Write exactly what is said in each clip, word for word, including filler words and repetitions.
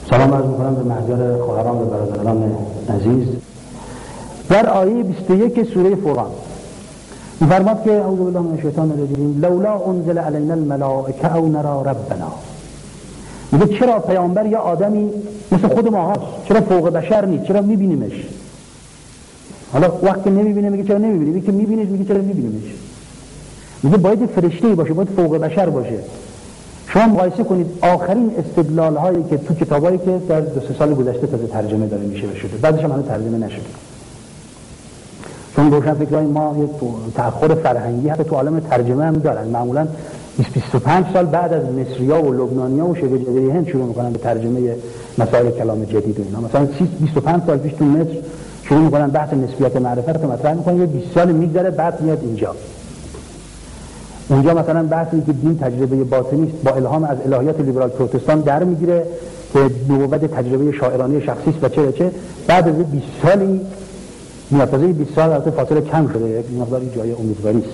سلام عرض میکنم به محضر خواهران و برادران عزیز. در آیه بیست و یک سوره فرقان می‌فرماد که اعوذ بالله من الشیطان الرجیم لولا انزل علینا الملائکه او نرى ربنا. میگه چرا پیامبر یا آدمی مثل خود ما هست، چرا فوق بشر نیست، چرا میبینیمش؟ حالا وقتی نمیبینه میگه چرا نمیبینی، میگه که میبینیش میگه چرا میبینیمش. میگه باید فرشته‌ای باشه، باید فوق بشر باشه. شما مقایسه کنید آخرین استدلال هایی که تو کتابایی که در دو سه سال گذشته تازه ترجمه داره میشه و شده، بعدش هم هنوز ترجمه نشده. چون روشن فکرای ما یه تأخر فرهنگی حتی تو عالم ترجمه هم دارن. معمولا بیست بیست و پنج سال بعد از مصری‌ها و لبنانی‌ها و شبه جزیره هند شروع میکنن به ترجمه مسائل کلام جدید و اینا. مثلا بیست و پنج سال پیش تو مصر شروع میکنن بحث نسبیت معرفت رو مطرح میکنن، یه بیست سال میگذره بعد میاد اینجا. اونجا مثلا بحثی که دین تجربه باطنی است با الهام از الهیات لیبرال پروتستان در میگیره که نبوت تجربه شاعرانه شخصی است و چه چه. بعد از بیست سالی میاد، تازه بیست سال البته فاصله کم شده، یک مقداری جای امیدواری است.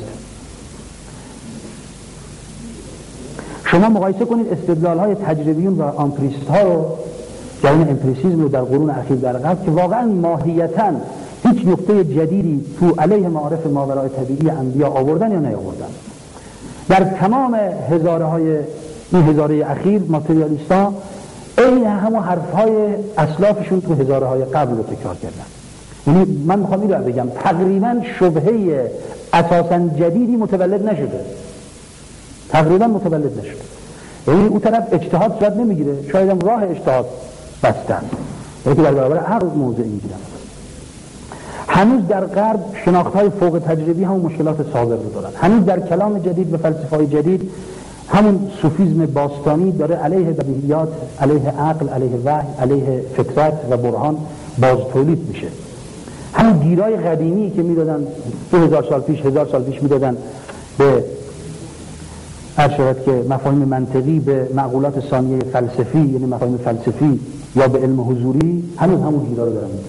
شما مقایسه کنید استدلال های تجربیون و آمپریست ها رو، جریان امپریسیسم رو در قرون اخیر در غرب که واقعا ماهیتاً هیچ نقطه جدیدی تو علیه معارف ماورای طبیعی انبیا آوردن یا نیاوردن. در تمام هزاره های این هزاره اخیر ماتریالیستا این همون حرف های اسلافشون تو هزاره های قبل رو تکرار کردن. یعنی من میخوام این رو بگم تقریبا شبهه اساسا جدیدی متولد نشده، تقریبا متولد نشده. یعنی اون طرف اجتهاد صورت نمیگیره، شاید هم راه اجتهاد بستن یعنی که در برابر هر موضوعی میگیرن. هنوز در غرب شناخت‌های فوق تجربی همون مشکلات سابق رو دارن. هنوز در کلام جدید و فلسفه‌های جدید همون صوفیسم باستانی داره علیه بدیهیات، علیه عقل، علیه وحی، علیه فطرت و برهان باز تولید میشه. همون گیرای قدیمی که میدادن دو هزار سال پیش، هزار سال پیش میدادن به ارشاد که مفاهیم منطقی به معقولات ثانیه فلسفی، یعنی مفاهیم فلسفی یا به علم حضوری، هنوز همون گیرا رو دارن میدن.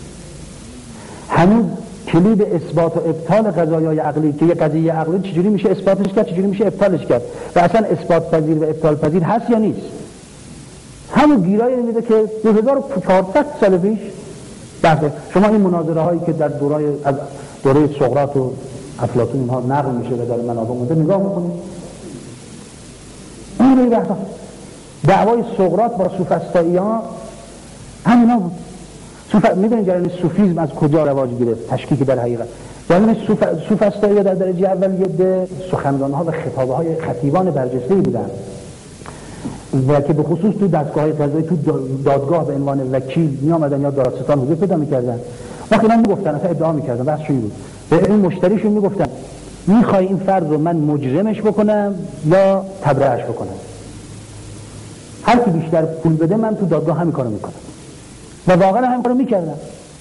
هنوز کلید اثبات و ابطال قضایای عقلی که یک قضیه عقلی چجوری میشه اثباتش کرد، چجوری میشه ابطالش کرد و اصلا اثبات پذیر و ابطال پذیر هست یا نیست، همون گیرایی میده که دو هزار و چهارصد سال پیش بحثه. شما این مناظره هایی که در دورای از دوره سقراط و افلاطون اینها نقل میشه و در منابع مونده نگاه میکنید، اون روی بحث دعوای سقراط با سوفسطائی‌ها همینا بود. سوف... میدونید جریان سوفیسم از کجا رواج گرفت؟ تشکیک در حقیقت جریان سوف... سوفسطائی‌ها در درجه اول یه سخنران‌ها و خطابه‌های خطیبان برجسته‌ای بودن و که به خصوص تو دستگاه‌های قضایی تو دادگاه به عنوان وکیل می‌آمدن یا دادستان حضور پیدا می‌کردن. وقتی اینا میگفتن اصلا ادعا می‌کردن بحث چی بود؟ به این مشتریشون میگفتن می‌خوای این فرد رو من مجرمش بکنم یا تبرئه‌اش بکنم؟ هر کی بیشتر پول بده من تو دادگاه همین کارو می‌کنم. و واقعا همین کارو می‌کردن.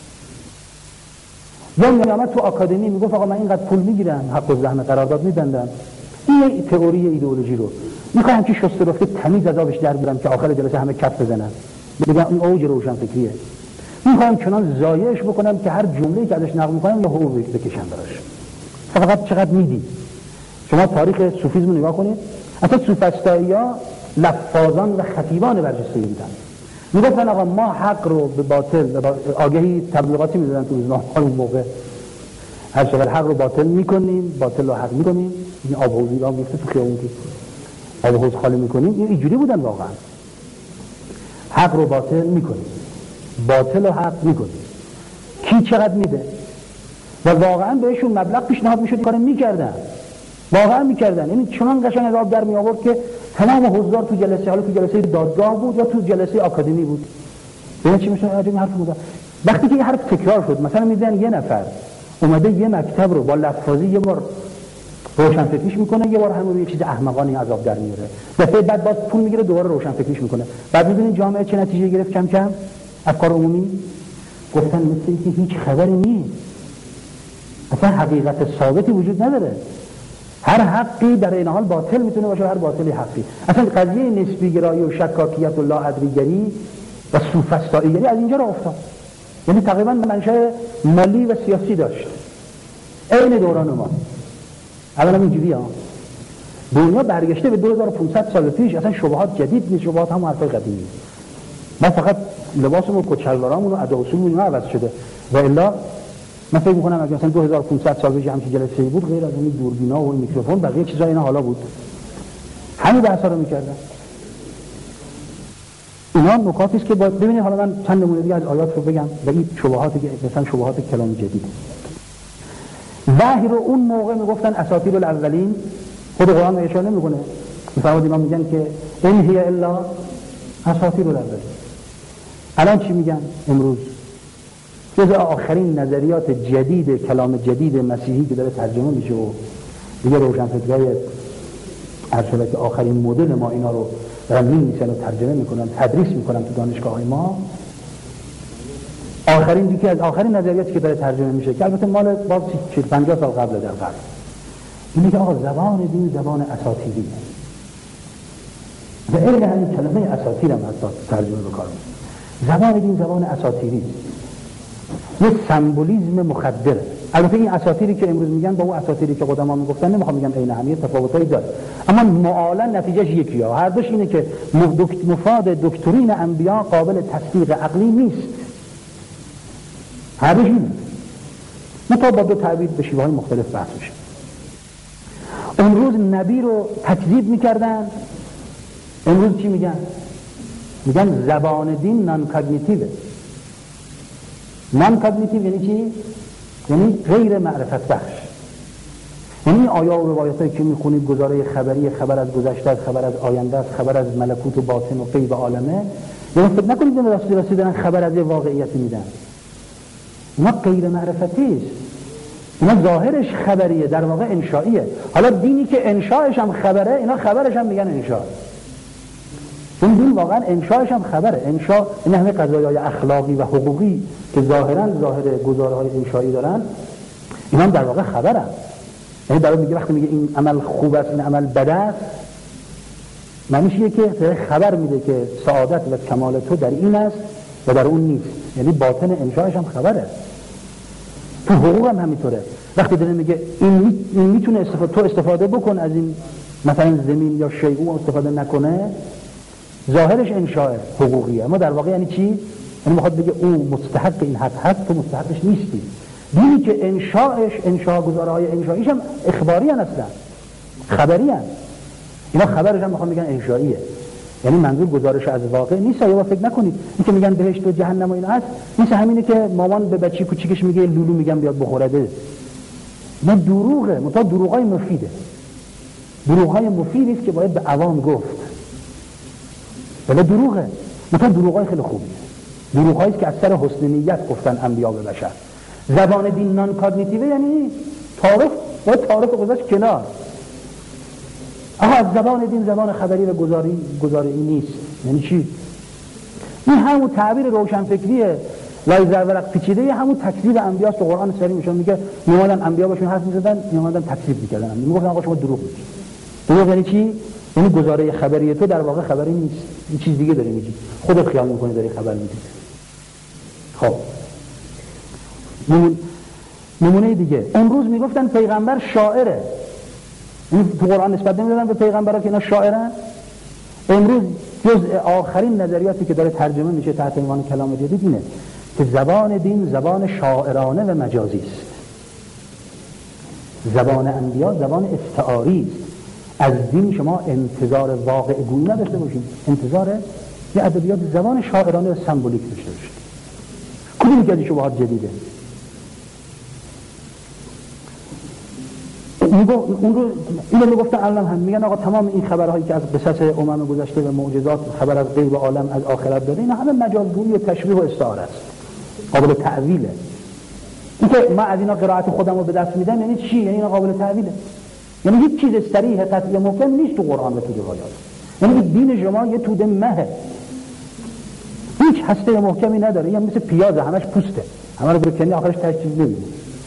یا میامد تو آکادمی میگفت آقا من اینقدر پول میگیرم، حق الزحمه قرارداد میبندم. این تئوری ایدئولوژی رو میخوام که شسته رفته تمیز از آبش در بیارم که آخر جلسه همه کف بزنن بگم این اوج روشن فکریه. میخوام چنان زایش بکنم که هر جمله‌ای که ازش نقل میکنم یا حقوقی بکشم براش. فقط چقدر میدی؟ شما تاریخ صوفیسم رو نگاه کنید. اصلا سوفسطائی‌ها لفاظان و خطیبان برجسته‌ای بودن. میگفتن آقا ما حق رو به باطل و آگهی تبلیغاتی میدادن تو روزنامه اون موقع، هر چقدر حق رو باطل میکنیم، باطل رو حق میکنیم. این آب حوضی را میفته تو خیابون که آب حوض خالی میکنیم، این اینجوری بودن واقعا. حق رو باطل میکنیم، باطل رو حق میکنیم. کی چقدر میده؟ و واقعا بهشون مبلغ پیشنهاد میشد کارو میکردن، واقعا میکردن. یعنی چنان قشنگ از آب در می آورد که تمام حضار تو جلسه، حالا تو جلسه دادگاه بود یا تو جلسه آکادمی بود، ببین چی میشه راجع به حرف مدار. وقتی که این حرف تکرار شد، مثلا میذارن یه نفر اومده یه مکتب رو با لفاظی یه بار روشن فکریش میکنه، یه بار همون رو یه چیز احمقانه از آب در میاره، دفعه بعد باز پول میگیره دوباره روشن فکریش میکنه. بعد میبینید جامعه چه نتیجه گرفت؟ کم کم افکار عمومی گفتن مثل اینکه هیچ خبری نیست، اصلا حقیقت ثابتی وجود نداره. هر حقی در این حال باطل میتونه باشه، هر باطلی حقی. اصلا قضیه نسبی گرایی و شکاکیت و لاادریگری و سوفسطائیگری از اینجا را افتاد. یعنی تقریبا منشأ مالی و سیاسی داشت عین دوران ما. اولا اینجوریه ها، دنیا برگشته به دو هزار و پانصد سال پیش، اصلا شبهات جدید نیست، شبهات هم حرفای قدیمی. ما فقط لباسمون و کچلوارامون و ادا اصولمون اینا عوض شده و الا من فکر می‌کنم اگه مثلا دو هزار و پانصد سال پیش همچین جلسه‌ای بود غیر از این دوربینا و این میکروفون بقیه چیزا اینا حالا بود، همین بحثا رو می‌کردن. اینا نکاتی است که باید ببینید. حالا من چند نمونه دیگه از آیات رو بگم و این شبهاتی که مثلا شبهات کلام جدید. وحی رو اون موقع میگفتن اساطیر الاولین، خود قرآن رو اشاره نمیکنه، میفرماد اینا میگن که این هی الا اساطیر الاولین. الان چی میگن امروز؟ جز آخرین نظریات جدید کلام جدید مسیحی که داره ترجمه میشه و دیگه روشنفکرای ارشد که آخرین مدل ما اینا رو دارن می‌نویسن و ترجمه میکنن، تدریس میکنن تو دانشگاه‌های ما. آخرین دیگه از آخرین نظریاتی که داره ترجمه میشه که البته مال باز چهل پنجاه سال قبل در قرن، اینه که آقا زبان دین زبان اساطیریه و علم همین کلمه اساطیر هم حتی ترجمه بکار میشه. زبان دین زبان اساطیری، یه سمبولیسم مخدره. البته این اساطیری که امروز میگن با اون اساطیری که قدما میگفتن نمیخوام بگم عین همه، تفاوتایی داره، اما معالا نتیجهش یکیه. هر دوش اینه که مفاد دکترین انبیا قابل تصدیق عقلی نیست. هر دوش اینه، مطابق با دو تعبیر به شیوه‌های مختلف بحث میشه. امروز نبی رو تکذیب میکردن، امروز چی میگن؟ میگن زبان دین نان کاگنیتیوه. نان کاگنیتیو یعنی چی؟ یعنی غیر معرفت بخش. یعنی آیا و روایتایی که میخونید گزاره خبری، خبر از گذشته، خبر از آینده، خبر از ملکوت و باطن و غیب عالمه، یعنی فکر نکنید این راستی راستی دارن خبر از واقعیت میدن. اینا غیر معرفتی است، اینا ظاهرش خبریه، در واقع انشائیه. حالا دینی که انشاءش هم خبره، اینا خبرش هم میگن انشاء. این دین واقعا انشاءش هم خبره. انشاء این همه قضایای اخلاقی و حقوقی که ظاهرا ظاهر گزارهای انشایی دارن، اینا هم در واقع خبرن. یعنی برای میگه وقتی میگه این عمل خوب است این عمل بد است، معنیش اینه که خبر میده که سعادت و کمال تو در این است و در اون نیست. یعنی باطن انشاءش هم خبره. تو حقوق هم همینطوره. وقتی داره میگه این, می... این میتونه استفاده، تو استفاده بکن از این مثلا زمین یا شیء، او استفاده نکنه، ظاهرش انشاء حقوقیه، اما در واقع یعنی چی؟ یعنی میخواد بگه او مستحق این حق هست، تو مستحقش نیستی. دینی که انشاءش انشاء گزارهای انشاییش هم اخباری هستن، خبری هستن. اینا خبرش هم میخوان بگن انشائیه، یعنی منظور گزارش از واقع نیست. یا فکر نکنید این که میگن بهشت و جهنم و اینا هست، مثل همینه که مامان به بچی کوچیکش میگه لولو میگم بیاد بخورده. نه، دروغه، منتها دروغای مفیده. دروغای مفیدی است که باید به عوام گفت. ولی دروغه، منتها دروغای خیلی خوبیه. دروغایی است که از سر حسن نیت گفتن انبیا به بشر. زبان دین نان کاگنیتیو یعنی تعارف با تعارف گذاشت کنار. آها از زبان دین زبان خبری و گزاری گزاری نیست. یعنی چی؟ این همون تعبیر روشنفکریه لای زرورق پیچیده، همون تکذیب انبیاست. تو قرآن سری میشون میگه میومدن انبیا باشون حرف میزدن، میومدن تکذیب میکردن، میگفتن آقا شما دروغ میگید. دروغ یعنی چی؟ یعنی گزاره خبری تو در واقع خبری نیست، این چیز دیگه داری میگی، خودت خیال میکنی داری خبر میدی. خب نمونه دیگه، امروز میگفتن پیغمبر شاعره. این تو قرآن نسبت نمیدادن به پیغمبرها که اینا شاعرن. امروز جزء آخرین نظریاتی که داره ترجمه میشه تحت عنوان کلام جدید اینه که زبان دین زبان شاعرانه و مجازی است. زبان انبیا زبان استعاری است. از دین شما انتظار واقع گویی نداشته باشید، انتظار یه ادبیات زبان شاعرانه و سمبولیک داشته باشید. کدومی که از این شبهات جدیده؟ اون رو اینو میگفتن الان هم میگن آقا تمام این خبرهایی که از قصص امم گذشته و معجزات، خبر از غیب عالم، از آخرت داره، اینا همه مجازگویی و تشبیه و استعاره است، قابل تعویله. این که من از اینا قرائت خودم رو به دست میدم یعنی چی؟ یعنی اینا قابل تعویله، یعنی هیچ چیز صریح قطعی محکم نیست تو قرآن و تو روایات. یعنی دین شما یه توده مهه، هیچ هسته محکمی نداره، یعنی مثل پیازه همش پوسته، همه رو بکنی آخرش تشکیل نمیده.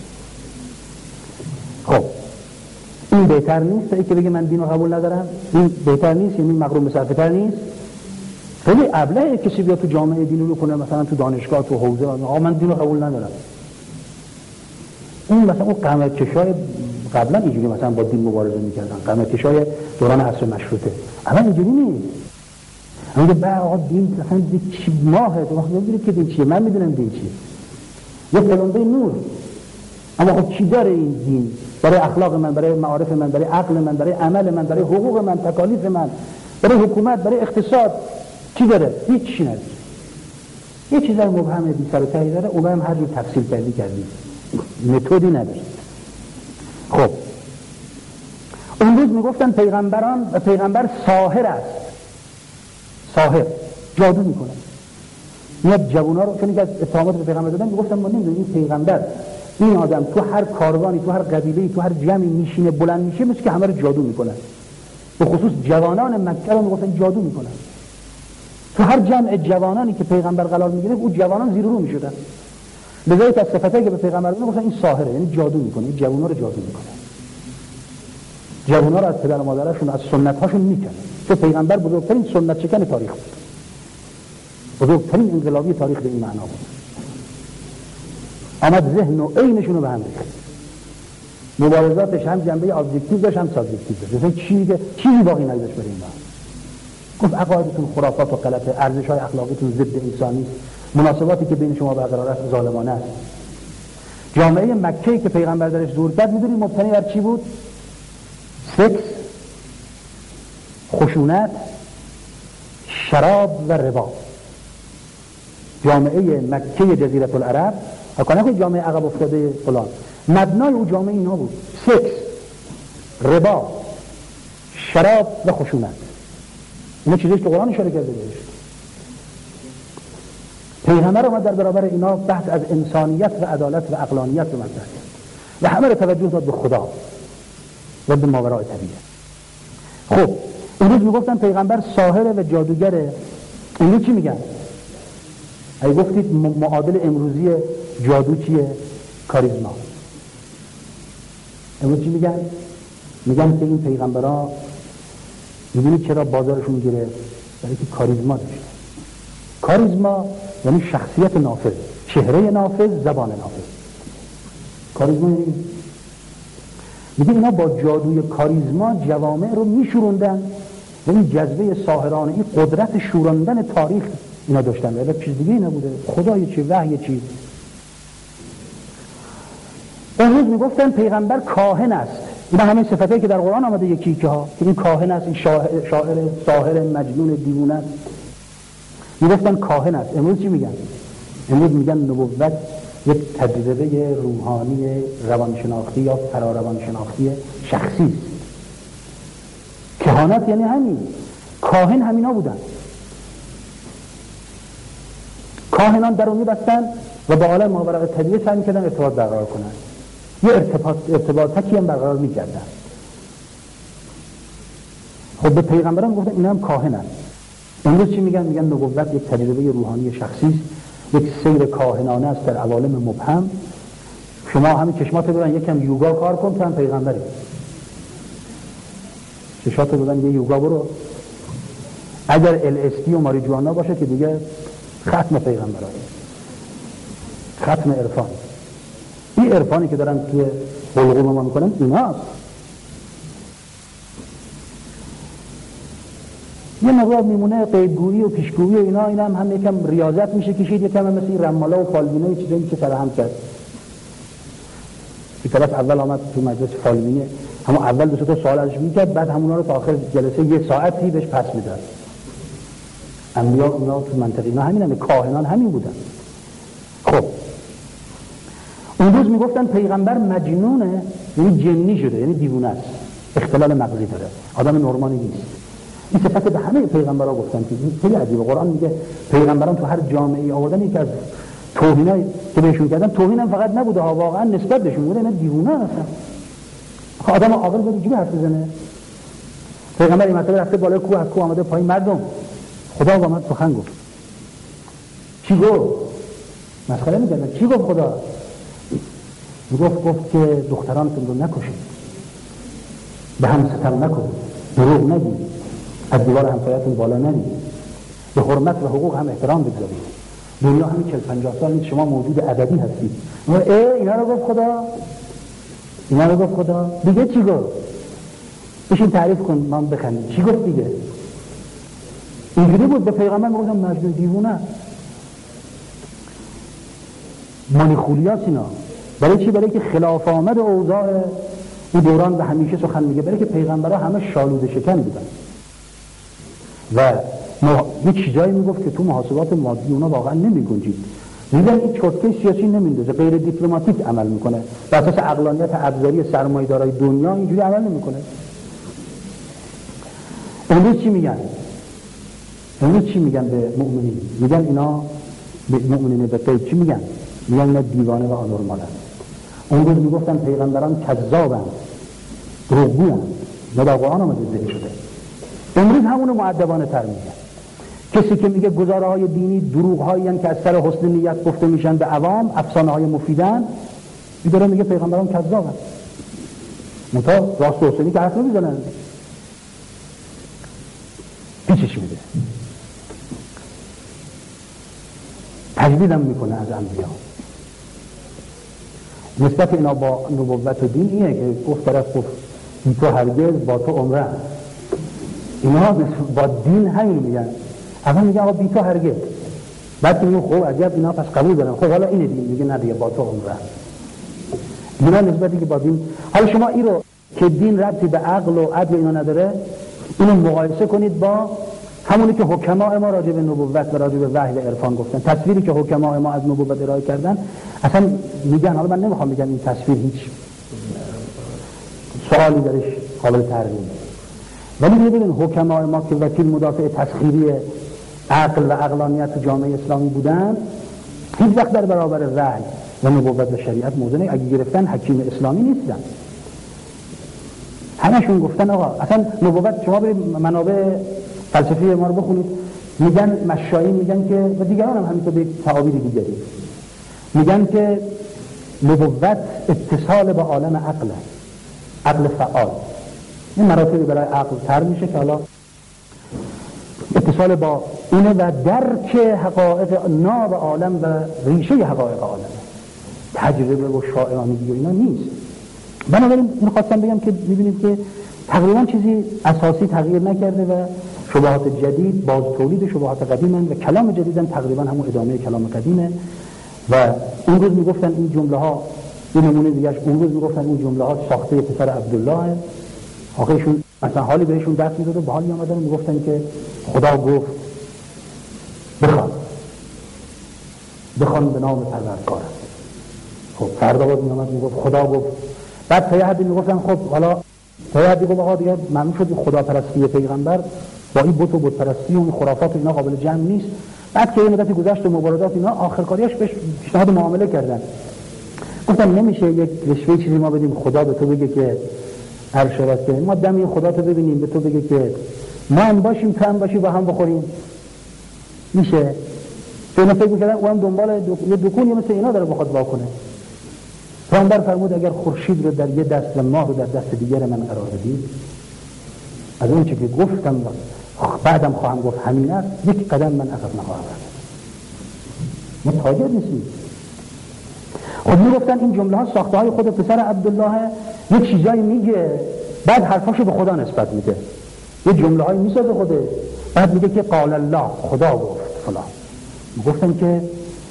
خب این بهتر نیست تا اینکه بگه من دین رو قبول ندارم؟ این بهتر نیست؟ یعنی مغروم به صرفتر نیست؟ خیلی ابلهه کسی بیاد تو جامعه دین رو کنه، مثلا تو دانشگاه تو حوزه آقا من دین رو قبول ندارم. اون مثلا اون قمرکشای قبلا اینجوری مثلا با دین مبارزه میکردن، قمرکشای دوران عصر مشروطه. الان اینجوری نیست. میگه به آقا دین اصلا دین چی ماهه تو وقتی میگی که دین چیه من میدونم دین چیه یه پلنده نور اما خب چی داره این دین برای اخلاق من برای معارف من برای عقل من برای عمل من برای حقوق من تکالیف من برای حکومت برای اقتصاد چی داره هیچ چیزی نداره یه چیزای مبهم بی سر و ته داره اون هم هر جور تفصیل کردی کردی متدی نداره خب اون روز میگفتن پیغمبران و پیغمبر ساحر است ساحر جادو میکنه میاد جوونا رو چون که از اتهامات به پیغمبر دادن میگفتن ما نمیدونیم این پیغمبر این آدم تو هر کاروانی تو هر قبیله‌ای تو هر جمعی میشینه بلند میشه مثل که همه رو جادو میکنه به خصوص جوانان مکه رو میگفتن جادو میکنن تو هر جمع جوانانی که پیغمبر قرار میگیره اون جوانان زیر رو میشدن لذا از صفاتی که به پیغمبر میگفتن این ساحره یعنی جادو میکنه این جوونا رو جادو میکنه جوونا رو از پدر و مادرشون از سنت هاشون میکنه چون پیغمبر بزرگترین سنت شکن تاریخ بود بزرگترین انقلابی تاریخ به این معنا بود آمد ذهن و عینشون رو به هم ریخت مبارزاتش هم جنبه ابجکتیو داشت هم سابجکتیو داشت مثلا چی میگه چیزی باقی نداشت برای این گفت عقایدتون خرافات و غلطه ارزش‌های اخلاقیتون ضد انسانی مناسباتی که بین شما برقرار است ظالمانه است جامعه مکه‌ای که پیغمبر درش ظهور کرد می‌دونید مبتنی بر چی بود سکس خشونت شراب و ربا جامعه مکه جزیره العرب اکنون که جامعه عقب افتاده فلان مبنای او جامعه اینا بود سکس ربا شراب و خشونت اینا چیزیش که قرآن اشاره کرده بهش پیغمبر اومد در برابر اینا بحث از انسانیت و عدالت و عقلانیت رو مطرح کرد و همه رو توجه داد به خدا و به ماورای طبیعه خب اون روز میگفتن پیغمبر ساحر و جادوگره اینو چی میگن اگه گفتید معادل امروزی جادو چیه کاریزما امروز چی میگن میگن که این پیغمبرها میدونید چرا بازارشون گیره برای که کاریزما داشتن کاریزما یعنی شخصیت نافذ چهره نافذ زبان نافذ کاریزما یعنی میگه اینا با جادوی کاریزما جوامع رو میشوروندن و این جذبه ساحرانه این قدرت شوراندن تاریخ اینا داشتن ولی چیز دیگه نبوده خدای چی وحی چی اون روز میگفتن پیغمبر کاهن است اینا همه صفتایی که در قرآن آمده یکی یکی ها که این کاهن است این شاعر شاعر ساحر مجنون دیوانه است میگفتن کاهن است امروز چی میگن امروز میگن نبوت یک تجربه روحانی روانشناختی یا فراروانشناختی شخصی است کهانت یعنی همین کاهن همینا بودن کاهنان درونی بستن و با عالم ماورای طبیعه سعی می‌کردن ارتباط برقرار کنن یه ارتباط ارتباطی هم برقرار می‌کردن خب به پیغمبران گفتن اینا هم کاهنن امروز چی میگن میگن نبوت یک تجربه روحانی شخصی است یک سیر کاهنانه است در عوالم مبهم شما همین چشمات بدن یکم یوگا کار کن تو هم پیغمبری چشمات بدن یه یوگا برو اگر ال اس دی و ماریجوانا باشه که دیگه ختم پیغمبران ختم عرفان این عرفانی که دارن توی حلقوم ما میکنن ایناست یه مقدار میمونه قیدگویی و پیشگویی و اینا اینا هم, هم یکم ریاضت میشه کشید یکم هم مثل رمالا و فالبینه و چیزایی که سر هم کرد که طرف اول آمد تو مجلس فالبینه همون اول دو تا سوال ازش میکرد بعد همونا رو تا آخر جلسه یه ساعتی بهش پس میداد انبیا اونا تو منطقه اینا همین همه کاهنان همین بودن خب اون روز میگفتن پیغمبر مجنونه یعنی جنی شده یعنی دیوونه است اختلال مغزی داره آدم نرمالی نیست این صفت به همه پیغمبرها گفتن که خیلی عجیبه قرآن میگه پیغمبران تو هر جامعه‌ای آوردن یکی از توهینایی که بهشون کردن توهین هم فقط نبوده ها واقعا نسبت بهشون بوده اینا دیوونه هستن آدم عاقل بود اینجوری حرف بزنه پیغمبر این مرتبه رفته بالای کوه از کوه آمده پایین مردم خدا آمد سخن گفت چی گفت مسخره می‌کردن چی گفت خدا گفت گفت که دخترانتون رو نکشید به هم ستم نکنید دروغ نگید از دیوار همسایتون بالا نرید به حرمت و حقوق هم احترام بگذارید دنیا همین چهل پنجاه سال نیست شما موجود ابدی هستید ای اینا رو گفت خدا اینا رو گفت خدا دیگه چی گفت بشین تعریف کن ما بخندیم چی گفت دیگه اینجوری بود. به پیغمبر میگفتن مجنون دیوونه، مانیخولیاس اینا. برای چی؟ برای که خلاف آمد اوضاع این دوران و همیشه سخن میگه، برای که پیغمبرها همه شالوده شکن بودن و یک چیزایی میگفت که تو محاسبات مادی اونا واقعا نمیگنجید. میگن این چرتکه سیاسی نمیندازه، غیر دیپلماتیک عمل میکنه، بر اساس عقلانیت ابزاری سرمایه‌دارای دنیا اینجوری عمل نمیکنه. امروز چی میگن؟ امروز چی میگن به مؤمنین؟ میگن اینا به مؤمنین به غیب چی میگن؟ میگن اینا دیوانه و آنورمالن. اون روز میگفتن پیغمبران کذابن، دروغگوین، نه در قرآن آمده ذکر شده. امروز همونو مؤدبانه تر میگن. کسی که میگه گزاره های دینی دروغ هایی که از سر حسن نیت گفته میشن به عوام، افسانه های مفیدن، این داره میگه پیغمبران کذابن. منتها راست و حسنی که حرف نمیزنن، پیچش میده، تجدیدم میکنه از انبیا. نسبت اینا با نبوت و دین اینه که گفت طرف گفت بی تو هرگز با تو عمره. اینا با دین همین میگن، اول میگن آقا بی تو هرگز، بعد میگن خب عجب اینا پس قبول دارن، خب حالا اینه دین، میگه نه دیگه با تو عمره. اینا نسبتی که با دین، حالا شما این رو که دین ربطی به عقل و عدل اینا نداره، اینو مقایسه کنید با همونی که حکماء ما راجع به نبوت و راجع به وحی و عرفان گفتن. تصویری که حکماء ما از نبوت ارائه کردن اصلا میگن، حالا من نمیخوام بگم این تصویر هیچ سوالی درش قابل تغییر، ولی ببینید حکماء ما که وکیل مدافع تسخیری عقل و عقلانیت جامعه اسلامی بودن، هیچ وقت در برابر وحی و نبوت و شریعت موضع نه. اگه گرفتن حکیم اسلامی نیستن، همشون گفتن آقا اصلا نبوت، شما برید منابع فلسفی ما رو بخونید، میگن مشایی میگن که و دیگران هم همینطور به تعابیر دیگری میگن که نبوت اتصال با عالم عقله، عقل فعال. این مراتبی برای عقل تر میشه که حالا اتصال با اینه و درک حقایق ناب عالم و ریشه حقایق عالم، تجربه و شاعرانگی و اینا نیست. بنابراین این خواستم بگم که میبینید که تقریبا چیزی اساسی تغییر نکرده و شبهات جدید باز تولید شبهات قدیمن و کلام جدیدن تقریبا همون ادامه کلام قدیمه. و اون روز میگفتن این جمله ها، این نمونه دیگه‌اش، اون روز میگفتن این جمله ها ساخته پسر عبدالله. آخرشون مثلا حالی بهشون دست میداد و به حالی آمدن میگفتن که خدا گفت بخوان بخوان به نام پروردگارت. خب فردا باز میامد میگفت خدا گفت. بعد تا یه حدی میگفتن خب حالا تا یه حدی گفت آقا دیگه ممنوع شد خدا پرستی پیغمبر با این بت و بت پرستی و این خرافات اینا قابل جمع نیست. بعد که یه مدتی گذشت و مبارزات اینا، آخر کاریش بهش پیشنهاد معامله کردن. گفتن نمیشه یک رشوه چیزی ما بدیم خدا به تو بگه که عرش راسته، ما دمی خدا تو ببینیم به تو بگه که ما هم باشیم تو هم باشی با هم بخوریم، میشه؟ تو اینا فکر میکردن او هم دنبال دو... یه دکونی مثل اینا داره بخواد واکنه. پیامبر فرمود اگر خورشید رو در یه دست و ماه رو در دست دیگر من قرار بدید، از اون چه که گفتم بعدم خواهم گفت همین است، یک قدم من عقب نخواهم رفت. ما تاجر نیستیم. خود میگفتن این جمله ها ساخته های خود پسر عبدالله، یه چیزایی میگه بعد حرفاشو به خدا نسبت میده، یه جمله هایی میسازه خوده، بعد میگه که قال الله، خدا گفت فلان. گفتن که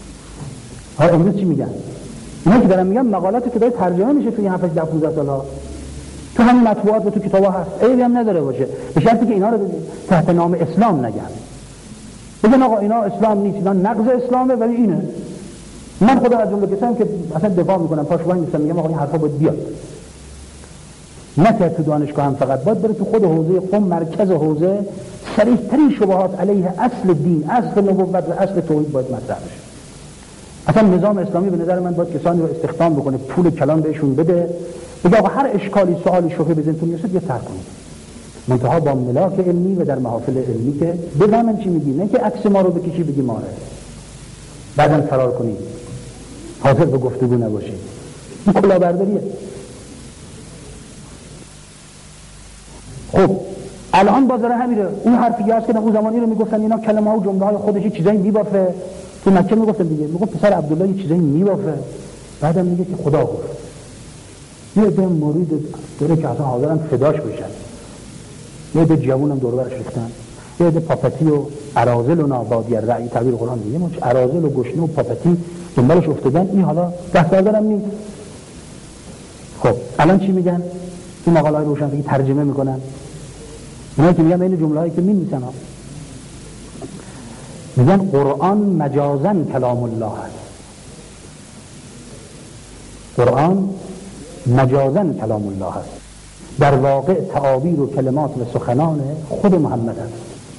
ها امروز چی میگن؟ اینا که دارن میگن مقالاتی که داره ترجمه میشه توی هفت ده پانزده سال‌ها تو همین مطبوعات و تو کتابا هست، عیبی هم نداره باشه، به شرطی که اینا رو تحت نام اسلام نگن. بگن آقا اینا اسلام نیست، اینا نقض اسلامه ولی اینه. من خدا از جمله کسایی که اصلا دفاع میکنم پاش وای میستم میگم آقا این حرفا باید بیاد. نه که تو دانشگاه هم فقط باید بره تو خود حوزه قم، مرکز حوزه، صریح ترین شبهات علیه اصل دین، اصل نبوت و اصل توحید باید مطرح بشه. اصلا نظام اسلامی به نظر من باید کسانی رو استخدام بکنه، پول کلان بهشون بده، بگه آقا هر اشکالی سوالی شبهه بزنتون میرسید یه طرح کنید، منتها با ملاک علمی و در محافل علمی که بفهمن چی میگی، نه که عکس ما رو بکشی بگی ماره بعدن فرار کنید، حاضر به گفتگو نباشید. این کلاهبرداریه. خب الان بازار همیره. اون حرفی هست که اون زمانی رو میگفتن اینا کلمه ها و جمله های خودش چیزایی میبافه، تو مکه میگفتن دیگه، میگفت پسر عبدالله یه چیزایی میبافه، بعدم میگه که خدا گفت. یه عده مرید داره که اصلا حاضرن فداش بشن، یه عده جوونم دور برش ریختن. یه عده پاپتی و اراذل و نابادی رأی تعبیر قرآن دیگه، مچ اراذل و گشنه و پاپتی دنبالش افتادن، این حالا دستاردارم نیست. خب الان چی میگن؟ این مقاله های روشنفکری ترجمه میکنن، اونایی که میگن این جمله هایی که می‌نویسن میگن قرآن مجازاً کلام الله است. قرآن مجازاً کلام الله است، در واقع تعابیر و کلمات و سخنان خود محمد است.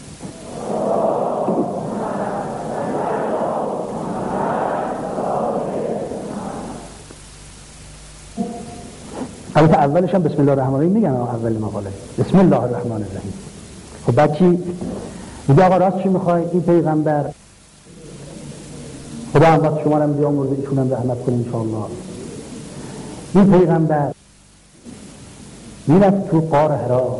البته اولش هم بسم الله الرحمن الرحیم میگن اول مقاله بسم الله الرحمن الرحیم. خب بعد چی میگه؟ آقا راست چی میخوای؟ این پیغمبر خدا هم شما رو هم بیامرزه، ایشون هم رحمت کنه انشاءالله. این پیغمبر میرفت تو غار حرا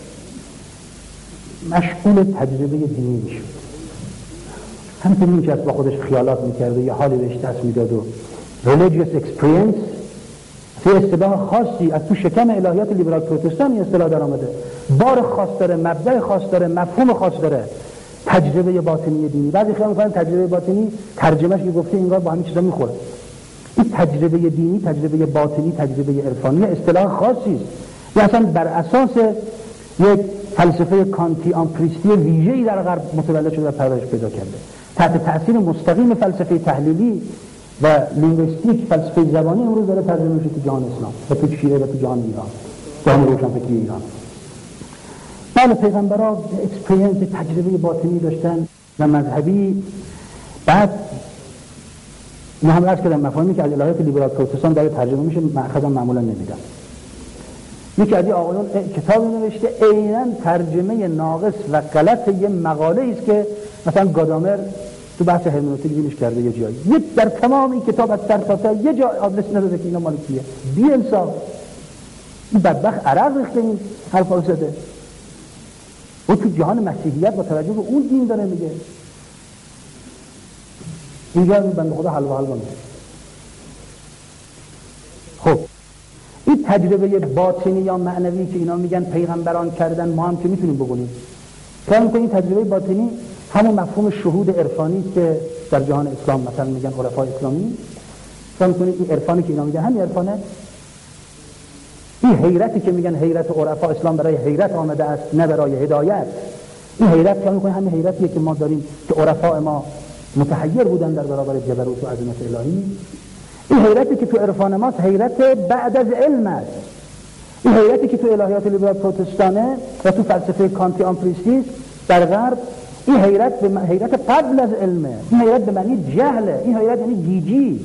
مشغول تجربه دینی میشد، همینطور میشد با خودش خیالات میکرد و یه حالی بهش دست میداد و religious experience یه اصطلاح خاصی از تو شکم الهیات لیبرال پروتستان یه اصطلاح در آمده، بار خاص داره، مبدأ خاص داره، مفهوم خاص داره. تجربه باطنی دینی، بعضی خیال میکنن تجربه باطنی ترجمهش که گفته انگار با همین چیزا میخوره. این تجربه دینی، تجربه باطنی، تجربه عرفانی اصطلاح خاصی است. یا اصلا بر اساس یک فلسفه کانتی آمپریستی ویژه‌ای در غرب متولد شده و پرورش پیدا کرده، تحت تاثیر مستقیم فلسفه تحلیلی و لینگویستیک، فلسفه زبانی امروز داره ترجمه میشه تو جهان اسلام و تو شیعه و تو جهان ایران، جهان روشنفکری ایران. بله پیغمبرها اکسپریانس، تجربه باطنی داشتن و مذهبی. بعد ما هم عرض کردم مفاهیمی که از الهیات لیبرال پروتستان داره ترجمه میشه مأخذ معمولا نمیدن. یکی از این آقایون کتابی نوشته عیناً ترجمه ناقص و غلط یه مقاله است که مثلا گادامر تو بحث هرمنوتیک بینش کرده یه جایی، یک در تمام این کتاب از سر تا تا یه جا آدرس نداده که اینا مال کیه. بی انصاف، این بدبخت عرق ریخته این حرفا رو زده. او تو جهان مسیحیت با توجه به اون دین داره میگه، اینجا بنده خدا حلوا حلوا میگه. خب این تجربه باطنی یا معنوی که اینا میگن پیغمبران کردن، ما هم که میتونیم بکنیم. خیال میکنیم این تجربه باطنی همون مفهوم شهود عرفانی که در جهان اسلام مثلا میگن عرفای اسلامی، خیال میکنیم این عرفانی که اینا میگن همین عرفانه. این حیرتی که میگن حیرت عرفا اسلام برای حیرت آمده است نه برای هدایت، این حیرت خیال میکنیم همین حیرتیه که ما داریم که عرفا ما متحیر بودن در برابر جبروت و عظمت الهی. این حیرتی که تو عرفان ماست حیرت بعد از علم است. این حیرتی که تو الهیات لیبرال پروتستانه و تو فلسفه کانتی آمپریستی در غرب، این حیرت به حیرت قبل از علمه. این حیرت به معنی جهله، این حیرت یعنی گیجی.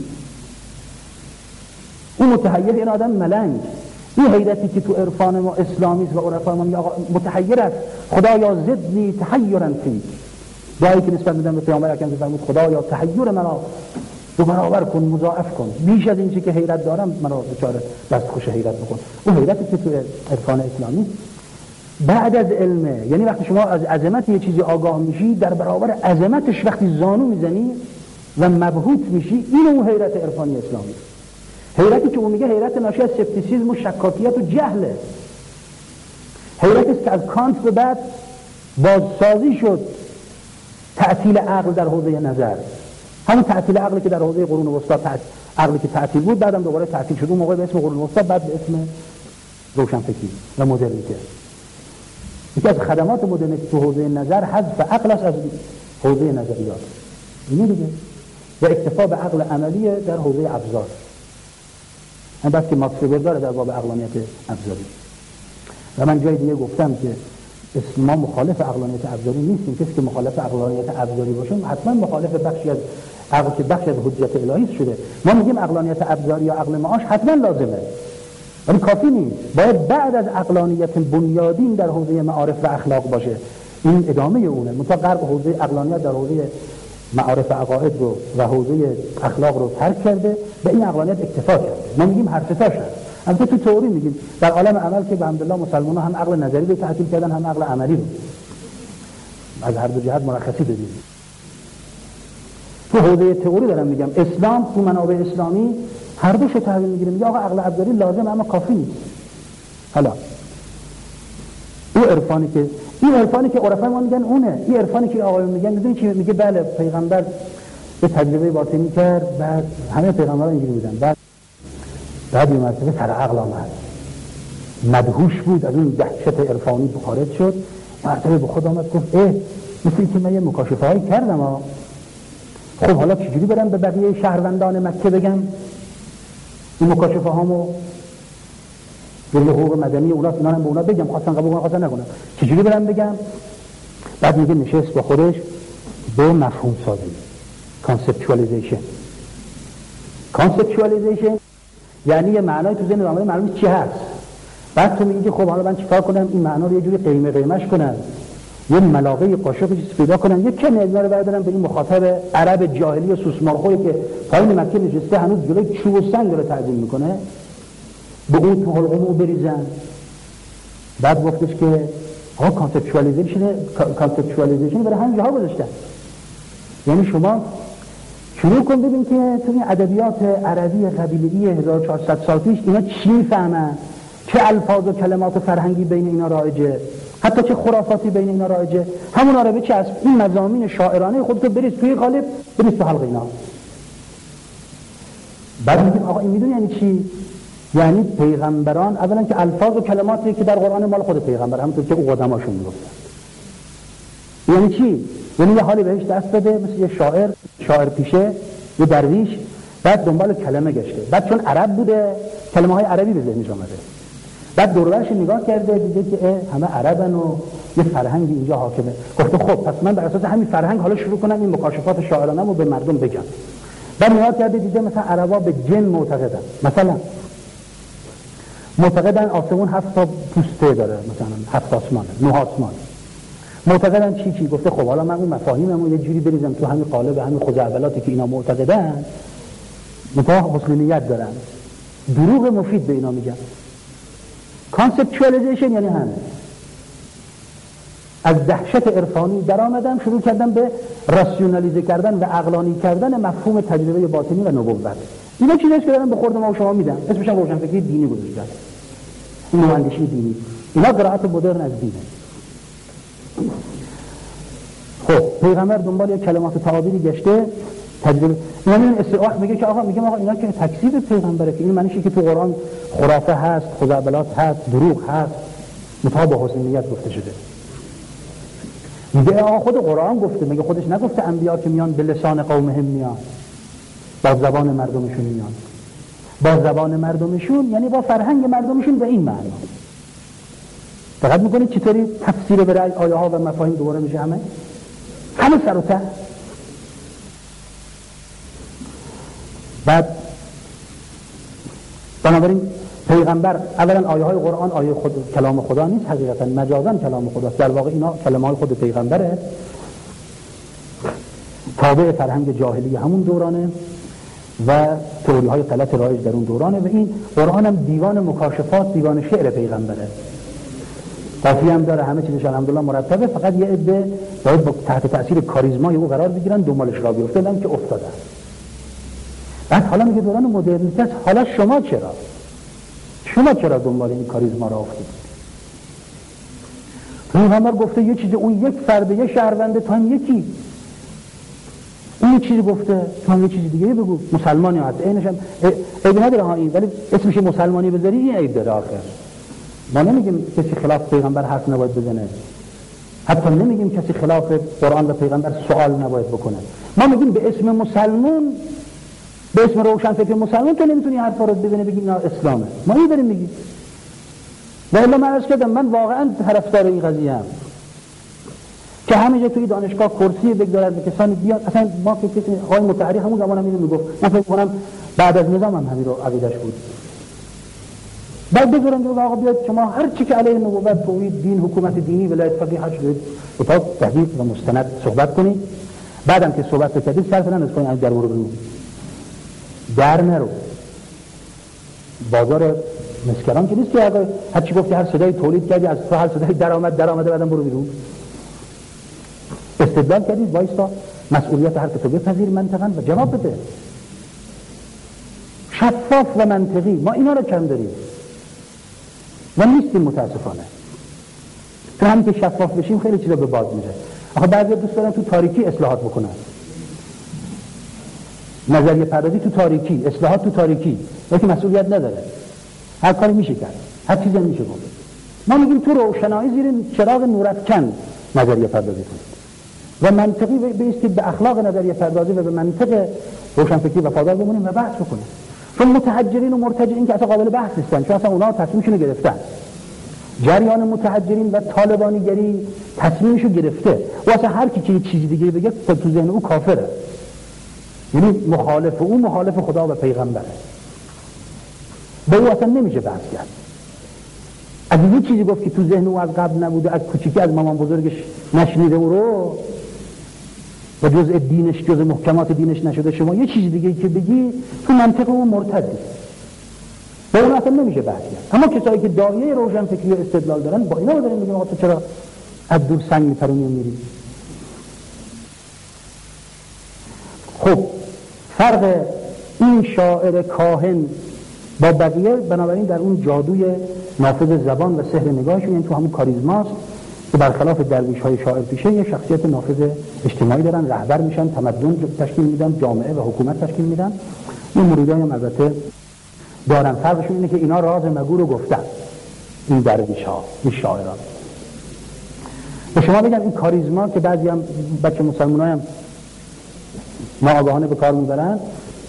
اون متحیر این آدم ملنگ. این حیرتی که تو عرفان ما اسلامی است و عرفان ما میگه متحیر است، خدایا زدنی تحیرا فیک، دعایی که نسبت میدن به پیامبر اکرم فرمود خدایا تحیر مرا دو برابر کن، مضاعف کن، بیش از این چیزی که حیرت دارم مرا بیچاره دست خوش حیرت بکن. اون حیرتی که تو عرفان اسلامی بعد از علمه، یعنی وقتی شما از عظمت یه چیزی آگاه میشی در برابر عظمتش وقتی زانو میزنی و مبهوت میشی، این اون حیرت عرفانی اسلامی. حیرتی که اون میگه حیرت ناشی از سکپتیسیسم و شکاکیت و جهله. حیرتی است که از کانت به بعد بازسازی شد تعطیل عقل در حوزه نظر، همون تعطیل عقلی که در حوزه قرون وسطا عقلی که تعطیل بود بعدم دوباره تعطیل شد، اون موقع به اسم قرون وسطا بعد به اسم روشنفکری و مدرنیته. یکی از خدمات مدرنیته تو حوزه نظر حذف عقل است از حوزه نظریات، اینه دیگه، و اکتفا به عقل عملی در حوزه ابزار. این بس که ماکس وبر داره در باب عقلانیت ابزاری. و من جای دیگه گفتم که ما مخالف عقلانیت ابزاری نیستیم. کسی که مخالف عقلانیت ابزاری باشه حتما مخالف بخشی از عقل که بخشی از حجت الهی شده. ما میگیم عقلانیت ابزاری یا عقل معاش حتما لازمه، ولی کافی نیست. باید بعد از عقلانیت بنیادین در حوزه معارف و اخلاق باشه. این ادامه اونه. منتها غرب حوزه عقلانیت در حوزه معارف عقاید رو و حوزه اخلاق رو ترک کرده، به این عقلانیت اکتفا کرده. ما میگیم هر سه تاش هست. البته تو تئوری میگیم در عالم عمل که الحمدلله مسلمان‌ها هم عقل نظری رو تعطیل کردن هم عقل عملی رو، از هر دو جهت مرخصی بدیم. تو حوزه تئوری دارم میگم اسلام تو منابع اسلامی هر دوش رو تحویل میگیره، میگه آقا عقل ابزاری لازم اما کافی نیست. حالا او عرفانی که این عرفانی که عرفا ما میگن اونه، این عرفانی که آقایون میگن میدونی چی میگه؟ بله پیغمبر به تجربه باطنی کرد، بعد همه پیغمبران اینجوری بودن، بعد بعد این مرتبه سر عقل آمد، مدهوش بود، از اون دهشت عرفانی خارج شد، مرتبه به خود آمد گفت اه مثل که من یه مکاشفه هایی کردم ها. خب حالا چجوری برم به بقیه شهروندان مکه بگم این مکاشفه هامو جلوی حقوق مدنی اونا اینا هم به اونا بگم، خواستن قبول کنن خواستن نکنن، چجوری برم بگم؟ بعد میگه نشست با خودش به مفهوم سازی، کانسپچوالیزیشن. کانسپچوالیزیشن یعنی یه معنای تو ذهن آدم معلومه چی هست، بعد تو میگی خب حالا من چیکار کنم این معنا رو یه جوری قیمه قیمش کنم، یه ملاقه قاشق چیز پیدا کنم، یه کمی از اینا رو بردارم به این مخاطب عرب جاهلی و سوسمارخویی که پایین مکه نشسته هنوز جلوی چوب و سنگ داره تعظیم میکنه، به اون تو حلقوم بریزن. بعد گفتش که ها کانسپچوالیزیشن کانسپچوالیزیشن برای همین جاها گذاشتن. یعنی شما شروع کن ببین که تو این ادبیات عربی قبیله‌ای هزار و چهارصد سال پیش اینا چی میفهمن، چه الفاظ و کلمات و فرهنگی بین اینا رایجه، حتی چه خرافاتی بین اینا رایجه. همون عربی چه از این مضامین شاعرانه خودتو بریز توی قالب، بریز تو حلق اینا. بعد میگیم آقا این میدونی یعنی چی؟ یعنی پیغمبران اولا که الفاظ و کلماتی که در قرآن مال خود پیغمبر، همونطور که او قدماشون میگفتن. یعنی چی؟ یعنی یه حالی بهش دست بده مثل یه شاعر، شاعر پیشه، یه درویش، بعد دنبال کلمه گشته، بعد چون عرب بوده کلمه های عربی به ذهنش آمده، بعد دور و برش نگاه کرده دیده که همه عربن و یه فرهنگی اینجا حاکمه، گفته خب پس من بر اساس همین فرهنگ حالا شروع کنم این مکاشفات شاعرانه‌مو به مردم بگم. بعد نگاه کرده دیده مثلا عربا به جن معتقدن، مثلا معتقدن آسمون هفت تا پوسته داره، مثلا هفت آسمانه، نه آسمان. معتقدن چی چی؟ گفته خب حالا من اون مفاهیممو یه جوری بریزم تو همین قالب همین خزعبلاتی که اینا معتقدن، متأ حسن نیت دارن، دروغ مفید به اینا میگن. کانسپچوالیزیشن یعنی همه. از دهشت عرفانی در آمدن شروع کردن به راسیونالیزه کردن و عقلانی کردن مفهوم تجربه باطنی و نبوت. اینا چیزیه که دارن به خورد ما و شما میدن، اسمش هم روشنفکری دینی گذاشتن، این نواندیشی دینی. اینا قرائت مدرن از دینه. خب پیغمبر دنبال یک کلمات تعابیری گشته، تجربه یعنی این استراح میگه که آقا میگم آقا اینا که تکذیب پیغمبره، که این معنیشه که تو قرآن خرافه هست، خزعبلات هست، دروغ هست، متأ با حسن نیت گفته شده. میگه آقا خود قرآن گفته، میگه خودش نگفته انبیا که میان به لسان قومهم میان، با زبان مردمشون میان. با زبان مردمشون یعنی با فرهنگ مردمشون به این معنا. فقط میکنید چطوری تفسیر برای آیه ها و مفاهیم دوباره میشه همه همه سر و ته. بعد بنابراین پیغمبر اولا آیه های قرآن آیه خود کلام خدا نیست، حقیقتا مجازاً کلام خداست، در واقع اینا کلمه های خود پیغمبره، تابع فرهنگ جاهلی همون دورانه و تئوری های غلط رایج در اون دورانه، و این قرآن هم دیوان مکاشفات، دیوان شعر پیغمبره، قافیه هم داره، همه چیزش الحمدلله مرتبه، فقط یه عده باید با تحت تاثیر کاریزمای او قرار بگیرن، دنبالش را بیفتن که افتادن. بعد حالا میگه دوران مدرنیته است، حالا شما چرا؟ شما چرا دنبال این کاریزما را افتید؟ پیغمبر گفته یه چیز، اون یک فرد، یه شهرونده، تو هم یکی. اون یه چیزی گفته، تو هم یه چیزی دیگه بگو. مسلمانی هست، اینش هم عیب نداره ها، این ولی اسمش مسلمانی بذاری این عیب داره آخر. ما نمیگیم کسی خلاف پیغمبر حرف نباید بزنه، حتی نمیگیم کسی خلاف قرآن و پیغمبر سوال نباید بکنه. ما میگیم به اسم مسلمون، به اسم روشنفکر مسلمان تو نمیتونی حرفا رو بزنی بگی اینا اسلامه. ما این داریم میگیم. و الا من عرض کردم من واقعا طرفدار این قضیه ام که همه جا توی دانشگاه کرسی بگذارد به کسانی بیان. اصلا ما که کسی آقای مطهری همون زمان هم اینو میگفت، من فکر کنم بعد از نظام هم همین رو عقیدش بود. بعد بگذارن که آقا بیاد شما هر چی که علیه نبوت، توحید، دین، حکومت دینی، ولایت فقیه هر چیزی اتاق تحقیق و مستند صحبت کنید. بعدم که صحبت کردید صرف نکنید کنید در برو در نرو. بازار مسکران که نیست که آقا هر چی گفتی، هر صدای تولید کردی، از تو هر صدای درآمد درآمده بعدم برو بیرون. استدلال کردید، وایسا مسئولیت هر که تو بپذیر منطقاً و جواب بده. شفاف و منطقی. ما اینا رو کم داریم و نیستیم متاسفانه. تو همین که شفاف بشیم خیلی چیزا به باد میره. آخه بعضی دوست دارن تو تاریکی اصلاحات بکنن، نظریه پردازی تو تاریکی، اصلاحات تو تاریکی، یکی مسئولیت نداره، هر کاری میشه کرد، هر چیزی میشه گفت. ما میگیم تو روشنایی زیر چراغ نورافکن نظریه پردازی کنید و منطقی بایستید به اخلاق نظریه پردازی و به منطق روشنفکری وفادار بمونیم و بحث بکنیم. چون متحجرین و مرتجعین که اصلا قابل بحث نیستن، چون اصلا اونا تصمیمشون رو گرفتن. جریان متحجرین و طالبانیگری تصمیمشو گرفته و اصلا هر کی که یه چیزی دیگه بگه تو ذهن او کافره، یعنی مخالف او مخالف خدا و پیغمبره، به او اصلا نمیشه بحث کرد. اگه یه چیزی گفت که تو ذهن او از قبل نبوده، از کوچیکی از مامان بزرگش نشنیده او رو و جزء دینش جزء محکمات دینش نشده، شما یه چیزی دیگه که بگی تو منطق اون مرتدی، به اون اصلا نمیشه بحث کرد. اما کسایی که دایره روشنفکری و استدلال دارن با اینا رو داریم میگیم آقا تو چرا از دور سنگ میپرونی و میری؟ خب فرق این شاعر کاهن با بقیه بنابراین در اون جادوی نافذ زبان و سحر نگاهشون، یعنی تو همون کاریزماست که برخلاف درویش های شاعر پیشه یه شخصیت نافذ اجتماعی دارن، رهبر میشن، تمدن تشکیل میدن، جامعه و حکومت تشکیل میدن. این مریدای هم البته دارن. فرقشون اینه که اینا راز مگو رو گفتن، این درویش ها، این شاعران. به شما بگم این کاریزما که بعضی هم بچه مسلمان هم ناآگاهانه به کار میبرن،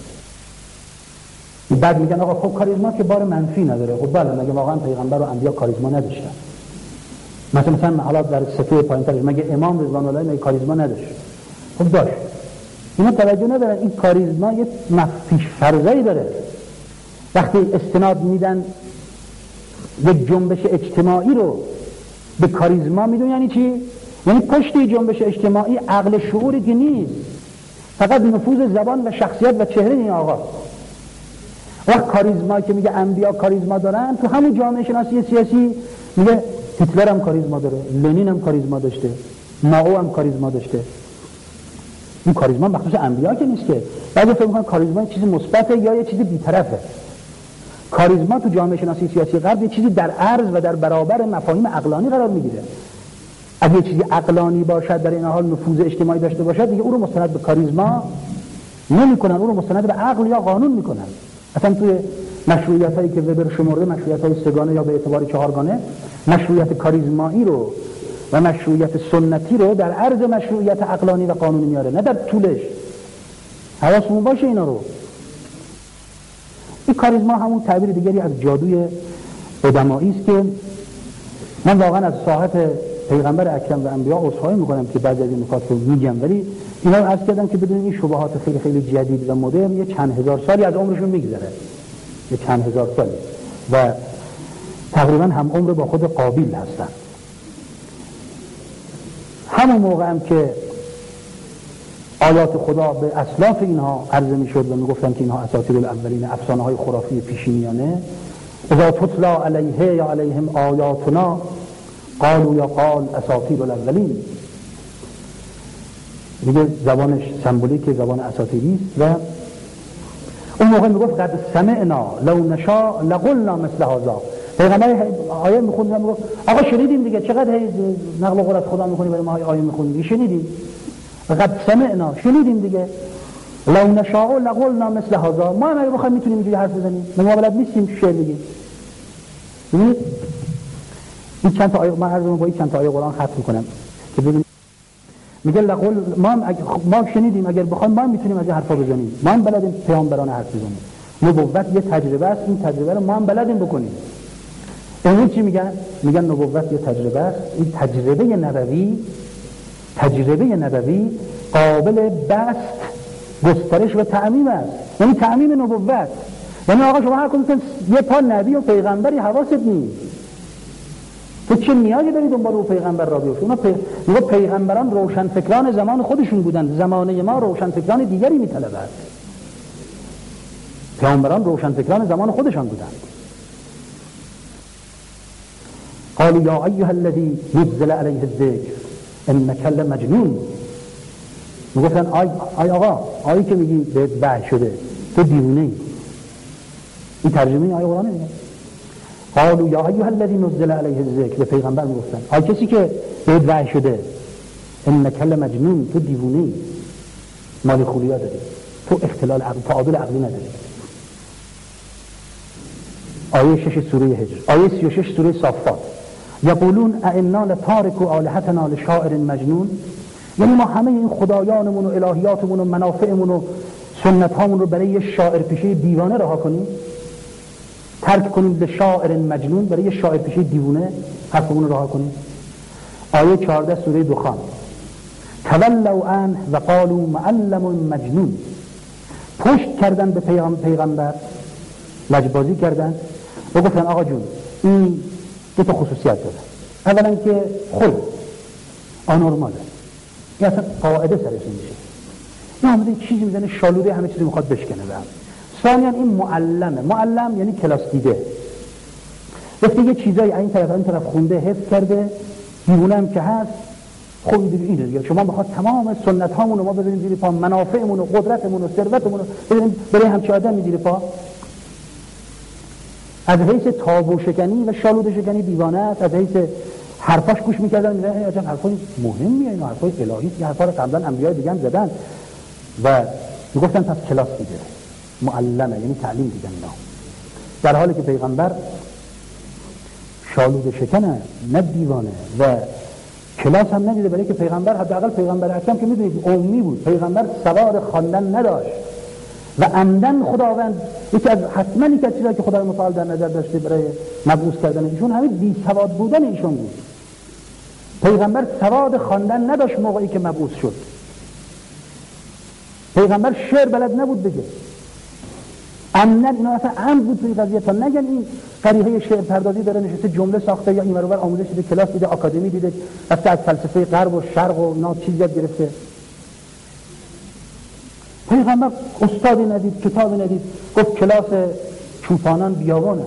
بعد میگن آقا خب کاریزما که بار منفی نداره. خب بله، مگه واقعا پیغمبر و انبیا کاریزما نداشتن؟ مثلا مثلا حالا در سطح پایین‌ترش مگه امام رضوان الله مگه کاریزما نداشت؟ خب داشت. اینا توجه ندارن این کاریزما یه پیش فرضی داره. وقتی استناد میدن یک جنبش اجتماعی رو به کاریزما میدون، یعنی چی؟ یعنی پشت جنبش اجتماعی عقل شعوری که نیست، فقط نفوذ زبان و شخصیت و چهره این آقا. وقت کاریزما که میگه انبیا کاریزما دارن، تو همون جامعه شناسی سیاسی میگه هیتلر هم کاریزما داره، لنین هم کاریزما داشته، مائو هم کاریزما داشته. این کاریزما مخصوص انبیا که نیست که. بعضی فکر میکنن کاریزما چیزی مثبته یا یه چیزی بی‌طرفه. کاریزما تو جامعه شناسی سیاسی غرب یه چیزی در عرض و در برابر مفاهیم عقلانی قرار میگیره. اگه یه چیزی عقلانی باشد، در این حال نفوذ اجتماعی داشته باشد، دیگه او رو مستند به کاریزما نمی‌کنن، او رو مستند به عقل یا قانون میکنن. اصلا توی مشروعیت هایی که وبر شمرده، مشروعیت های سگانه یا به اعتبار چهارگانه، مشروعیت کاریزمایی رو و مشروعیت سنتی رو در عرض مشروعیت عقلانی و قانونی میاره، نه در طولش. حواسمون باشه اینا رو. این کاریزما همون تعبیر دیگری از جادوی قدمایی است که من واقعا از ساحت پیغمبر اکرم و انبیا عذرخواهی میکنم که بعضی از این نکات رو میگم، ولی اینا رو عرض کردم که بدون این شبهات خیلی خیلی جدید و مدرن یه چند هزار سالی از عمرشون میگذره، یه چند هزار سالی و تقریبا هم عمر با خود قابیل هستن. همون موقع هم که آیات خدا به اسلاف اینها عرضه میشد و میگفتن که اینها اساطیر الاولین، افسانه های خرافی پیشینیانه، اذا تتلا علیه یا علیهم آیاتنا قالوا یا قال اساطیر الاولین، دیگه زبانش سمبولیک، زبان اساطیری است. و اون موقع میگفت قد سمعنا لو نشاء لقلنا مثل هذا. پیغمبر آیه میخوند و میگفت آقا شنیدیم دیگه، چقدر هی نقل قول از خدا میکنی برای ما آیه میخونی دیگه، شنیدیم. قد سمعنا، شنیدیم دیگه. لو نشاء لقلنا مثل هذا، ما هم اگه بخوایم میتونیم اینجوری حرف بزنیم، ما بلد نیستیم شعر بگیم. ببینید این چند تا آیه من عرضم با این چند تا آیه قرآن ختم میکنم که ببینید. میگه لقول ما هم اگه ما شنیدیم، اگر بخوایم ما هم میتونیم از این حرفا بزنیم، ما هم بلدیم پیامبرانه حرف بزنیم. نبوت یه تجربه است، این تجربه رو ما هم بلدیم بکنیم. اون چی میگن؟ میگن نبوت یه تجربه است، این تجربه نبوی، تجربه نبوی قابل بسط، گسترش و تعمیم است. یعنی تعمیم نبوت، یعنی آقا شما هر کدوم یه پا نبی و پیغمبری حواست نیست، تو چه نیازی داری دنبال او پیغمبر را بیفتی؟ اونا پی... پیغمبران روشنفکران زمان خودشون بودن، زمانه ما روشنفکران دیگری میطلبند. پیغمبران روشنفکران زمان خودشان بودند. قالوا یا ایها الذی نزل علیه الذکر انک لمجنون. میگفتن آی آی آقا، آیی که میگی بهت وحی شده تو دیوونه ای. این ترجمه آیه قرآن میگه قالوا یا ایها الذی نزل علیه الذکر، به پیغمبر میگفتن آی کسی که بهت وحی شده، انک لمجنون، تو دیوونه‌ای، مال خولیا داری، تو اختلال عقل، تعادل عقلی نداری. آیه شش سوره هجر، آیه سی و شش سوره صافات. یقولون ائنا لتارکوا آلهتنا لشاعر مجنون، یعنی ما همه این خدایانمون و الهیاتمون و منافعمون و سنت هامون رو برای یه شاعر پیشه دیوانه رها کنیم، ترک کنیم به شاعر مجنون، برای یه شاعر پیشه دیوانه حرفمون رو رها کنیم. آیه چهارده سوره دخان. تولوا عنه و قالوا معلم مجنون، پشت کردن به پیغام پیغمبر، لجبازی کردن و گفتن آقا جون این دو تا خصوصیت داره. اولا که خود آنورماله، این اصلا قاعده سرش نمیشه، این آمده چیزی میزنه شالوده همه چیزی میخواد بشکنه به هم. ثانیاً این معلمه، معلم یعنی کلاس دیده، گفته یه چیزایی این طرف این طرف خونده حفظ کرده، دیوونه هم که هست. خب این دیگه شما بخواد تمام سنت هامون رو ما ببینیم زیر پا، منافعمون و قدرتمون و ثروتمون رو ببینیم برای همچین آدمی زیر پا، از حیث تابو شکنی و شالوده شکنی دیوانه است، از حیث حرفاش گوش میکردن میگن این عجب حرفای مهمیه، این حرفای الهی، این حرفا رو قبلا انبیاء دیگه هم زدن و میگفتن پس کلاس دیده، معلمه یعنی تعلیم دیدن اینا، در حالی که پیغمبر شالوده شکنه نه دیوانه و کلاس هم ندیده، برای که پیغمبر حداقل پیغمبر اکرم که میدونید امی بود، پیغمبر سواد خواندن نداشت و عمدن خداوند یکی از حتما یک از چیزایی که خدای متعال در نظر داشته برای مبعوث کردن ایشون همین بی سواد بودن ایشون بود. پیغمبر سواد خواندن نداشت موقعی که مبعوث شد، پیغمبر شعر بلد نبود بگه، عمدن اینا اصلا عمد بود توی قضیه تا نگن این قریحه شعر پردازی داره نشسته جمله ساخته یا این ور اون آموزش دیده، کلاس دیده، آکادمی دیده، رفته از فلسفه غرب و شرق و اینا چیز یاد گرفته. پیغمبر استادی ندید، کتابی ندید، گفت کلاس چوپانان بیابانه.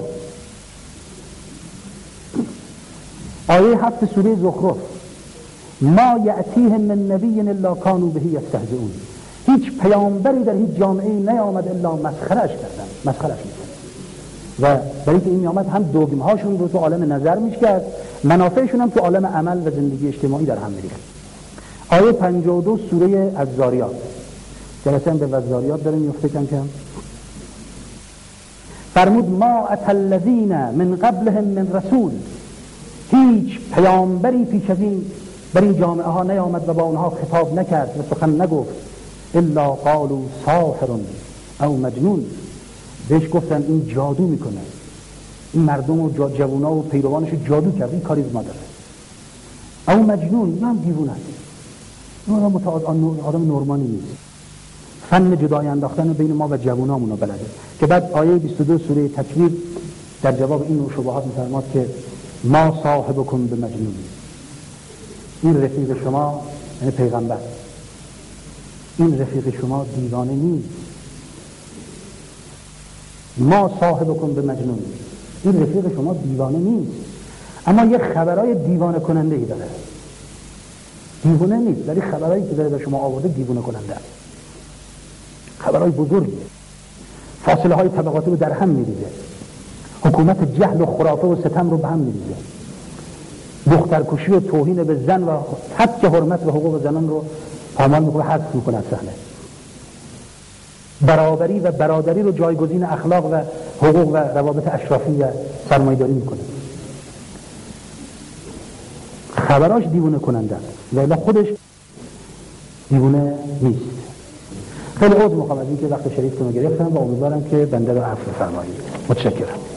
آیه هفت سوره زخرف، ما یأتیهم من نبی الا کانوا به یستهزئون، هیچ پیامبری در هیچ جامعه نیامد الا مسخرهش کردن، مسخرهش میکنن و برای که این میامد هم دوگمهاشون رو تو عالم نظر میشکرد، منافعشون هم تو عالم عمل و زندگی اجتماعی در هم میریخت. آیه پنجاه و دو سوره الذاریات، جلسه هم به وزاریات داره میفته کم کم. فرمود ما اتى الذین من قبلهم من رسول، هیچ پیامبری پیش از این بر این جامعه ها نیامد و با اونها خطاب نکرد و سخن نگفت، الا قالوا ساحر او مجنون، بهش گفتن این جادو میکنه، این مردم و جوونا و پیروانش جادو کرده، این کاریزما داره، او مجنون، این هم دیوونه است، این آدم نورمانی نیست، فن جدای انداختن بین ما و جوونامون رو بلده. که بعد آیه بیست و دو سوره تکویر در جواب این شبهات می‌فرماد که ما صاحبکم بمجنون، این رفیق شما یعنی پیغمبر، این رفیق شما دیوانه نیست، ما صاحبکم بمجنون، این رفیق شما دیوانه نیست، اما یه خبرای دیوانه کننده ای داره، دیوانه نیست ولی خبرایی که داره به شما آورده دیوانه کننده است، خبرهای بزرگیه، فاصله های طبقاتی رو در هم میریزه، حکومت جهل و خرافه و ستم رو به هم میریزه، دخترکشی و توهین به زن و حق حرمت و حقوق زنان رو پامال میکنه، حذف میکنه از صحنه، برابری و برادری رو جایگزین اخلاق و حقوق و روابط اشرافی و سرمایه‌داری میکنه. خبراش دیوونه کننده است ولی خودش دیوونه نیست. خیلی عذر میخوام از اینکه وقت شریفتون رو گرفتم و امیدوارم که بنده رو عفو فرمایید. متشکرم.